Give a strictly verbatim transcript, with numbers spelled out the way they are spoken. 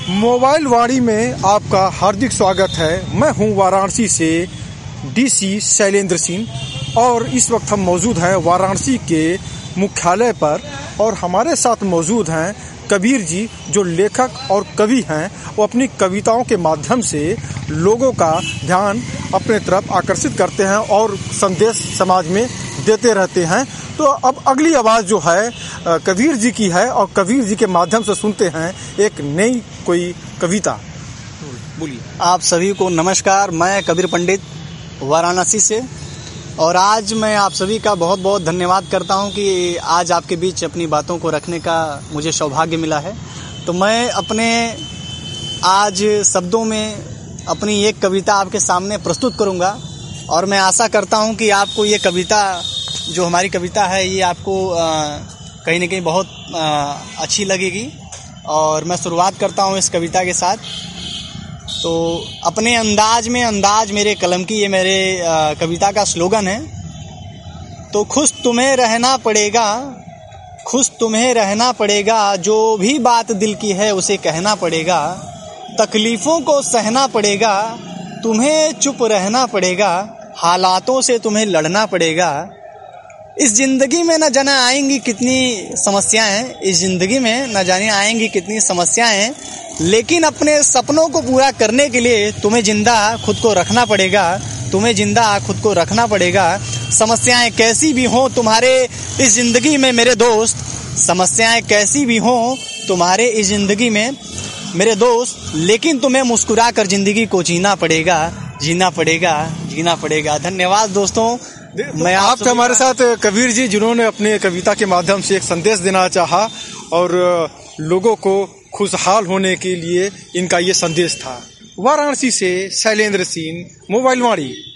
Mobile वाणी में आपका हार्दिक स्वागत है। मैं हूं वाराणसी से डीसी शैलेंद्र सिंह और इस वक्त हम मौजूद हैं वाराणसी के मुख्यालय पर और हमारे साथ मौजूद हैं कबीर जी, जो लेखक और कवि हैं। वो अपनी कविताओं के माध्यम से लोगों का ध्यान अपने तरफ आकर्षित करते हैं और संदेश समाज में देते रहते हैं। तो अब अगली आवाज़ जो है कबीर जी की है और कबीर जी के माध्यम से सुनते हैं एक नई कोई कविता। बोलिए। आप सभी को नमस्कार। मैं कबीर पंडित वाराणसी से, और आज मैं आप सभी का बहुत बहुत धन्यवाद करता हूं कि आज आपके बीच अपनी बातों को रखने का मुझे सौभाग्य मिला है। तो मैं अपने आज शब्दों में अपनी एक कविता आपके सामने प्रस्तुत करूंगा और मैं आशा करता हूं कि आपको ये कविता, जो हमारी कविता है, ये आपको आ, कहीं ना कहीं बहुत आ, अच्छी लगेगी। और मैं शुरुआत करता हूं इस कविता के साथ। तो अपने अंदाज में अंदाज मेरे कलम की, ये मेरे आ, कविता का स्लोगन है। तो खुश तुम्हें रहना पड़ेगा, खुश तुम्हें रहना पड़ेगा, जो भी बात दिल की है उसे कहना पड़ेगा। तकलीफ़ों को सहना पड़ेगा, तुम्हें चुप रहना पड़ेगा, हालातों से तुम्हें लड़ना पड़ेगा। इस ज़िंदगी में न जाने आएंगी कितनी समस्याएं, इस ज़िंदगी में न जाने आएंगी कितनी समस्याएं, लेकिन अपने सपनों को पूरा करने के लिए तुम्हें जिंदा खुद को रखना पड़ेगा, तुम्हें जिंदा खुद को रखना पड़ेगा। समस्याएं कैसी भी हों तुम्हारे इस ज़िंदगी में मेरे दोस्त, समस्याएं कैसी भी हों तुम्हारे इस ज़िंदगी में मेरे दोस्त, लेकिन तुम्हें मुस्कुरा कर ज़िंदगी को जीना पड़ेगा, जीना पड़ेगा, जीना पड़ेगा। धन्यवाद दोस्तों। मैं आप थे हमारे साथ कबीर जी, जिन्होंने अपने कविता के माध्यम से एक संदेश देना चाहा और लोगों को खुशहाल होने के लिए इनका ये संदेश था। वाराणसी से शैलेंद्र सिंह, मोबाइल वाणी।